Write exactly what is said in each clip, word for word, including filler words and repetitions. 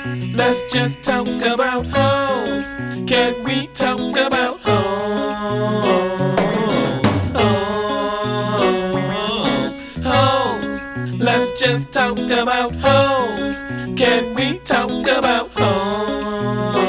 Let's just talk about hoes. Can we talk about hoes? Hoes, hoes. Let's just talk about hoes. Can we talk about hoes?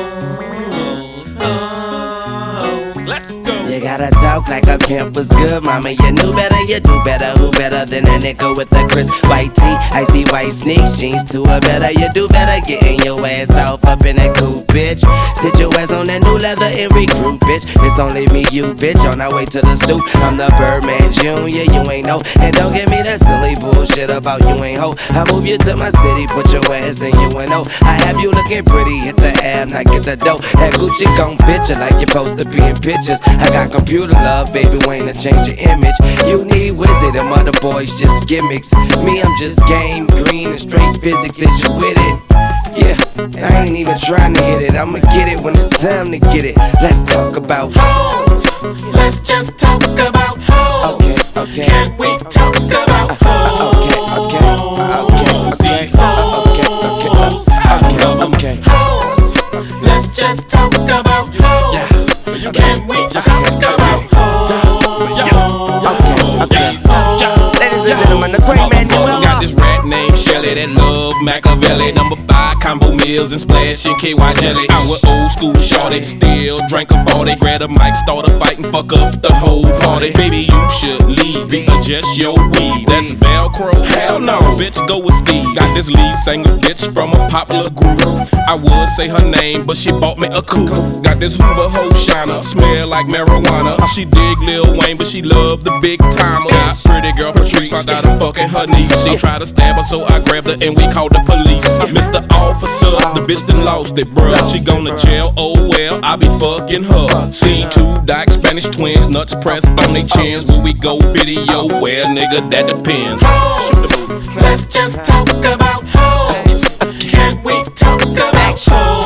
Hoes. Let's go. You gotta talk like a pimp was good, mama. You knew better, you do better. Who better than a nigga with a crisp white tee? Icy white sneaks, jeans to a better. You do better, getting your ass off up in that coupe, bitch. Sit your ass on that new leather and recruit, bitch. It's only me, you, bitch, on our way to the stoop. I'm the Birdman Junior, you ain't know. And don't give me that silly bullshit about you ain't hoe. I move you to my city, put your ass in U N O. I have you looking pretty, hit the ab, not get the dough. That Gucci gon' picture like you're supposed to be in pictures. I got computer love, baby, Wayne to change your image. You need wizard, them other boys just gimmicks. Me, I'm just game, green and straight physics. Is you with it? Yeah, I ain't even trying to hit it. I'ma get it when it's time to get it. Let's talk about hoes. Let's just talk about hoes. Okay, okay. Can we talk about hoes? Uh, uh, okay, okay, uh, okay, okay, uh, okay, okay, uh, okay, okay. Hoes. Let's just talk about hoes. Yeah. Can we talk about hoes? Okay, okay. Ladies and gentlemen, the great man Newell. Got this rat named Shelly that love Machiavelli. Number five, combo meals and splashing K Y jelly. I with old school shorty, still drink a forty. Grab a mic, start a fight and fuck up the whole party. Baby, you should leave, adjust your weave. That's Velcro, hell no, bitch, go with Steve. Got this lead singer bitch from a popular group. I would say her name, but she bought me a coupe. Got this Hoover hoe shiner, smell like marijuana. She dig Lil Wayne, but she love the big timer. Got pretty girl Patrice, found out I'm fucking her niece. She tried to stab her, so I grabbed her and we called the police. Mister Officer, the bitch done lost it, bruh. She gone to jail, oh well, I be fucking her. Seen two dark Spanish twins, nuts pressed on their chins. Will we go video? Well, nigga, that depends. Hoes. Let's just talk about hoes. Can we talk about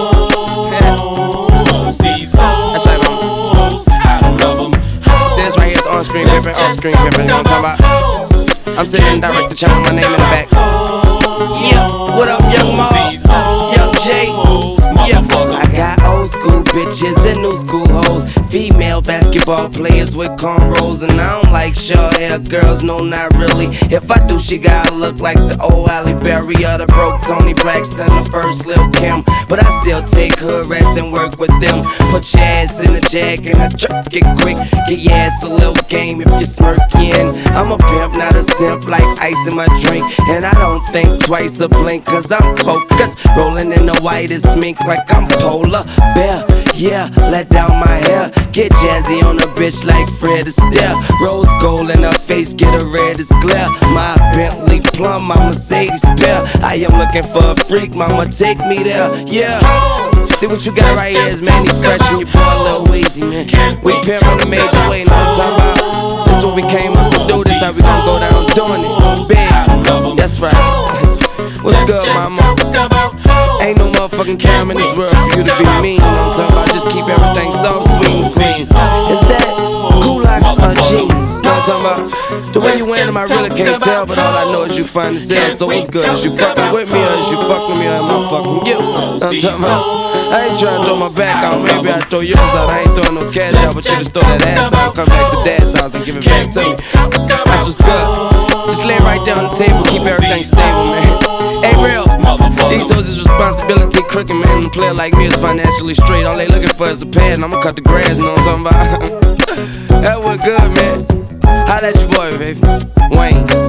hoes? These hoes, I don't love them. See, this right here is on screen pimpin', off screen pimpin', you know what I'm talking about? I'm sitting in direct the channel, my name in the back. Yeah, what up, Young Mo? Young Jay? Yeah, I got old school bitches and new school hoes. Female basketball players with cornrows. And I don't like short hair girls, no not really. If I do, she gotta look like the old Halle Berry or the broke Tony Braxton, the first Lil Kim. But I still take her ass and work with them. Put your ass in the jack and I jerk it quick. Get your ass a little game if you smirking. I'm a pimp, not a simp, like ice in my drink. And I don't think twice a blink, cause I'm focused. Rolling in the whitest mink like I'm polar bear. Yeah, let down my hair. Get jazzy on a bitch like Fred Astaire. Rose gold in her face, get a red as glare. My Bentley plum, my Mercedes pair. I am looking for a freak, mama, take me there. Yeah. See what you got right here is Manny Fresh and your boy Lil Weezy, man. We pimpin' the major way, know what I'm talking about? This what we came up to do, this how we gon' go down doing it. Big, that's right. What's good, mama? Ain't no motherfucking time in this world for you to be mean, you know what I'm talking about? Just keep everything soft, sweet, and clean. Is that Kulaks or jeans? You know what I'm talking about? The way you wear them, I really can't tell, but all I know is you find the sale. So what's good? Is you fucking with me or is you fucking me or am I fucking you? You know what I'm talking about? I ain't trying to throw my back out, maybe I throw yours out. I ain't throwing no cash out, but you just throw that ass out and come back to dad's house and give it back to me. That's what's good. Just lay right there on the table, keep everything stable, man. Hey, real, these hoes is responsibility, crooked, man. A player like me is financially straight. All they looking for is a pad, and I'ma cut the grass, you know what I'm talking about? That was good, man. Holla at your boy, baby. Wayne.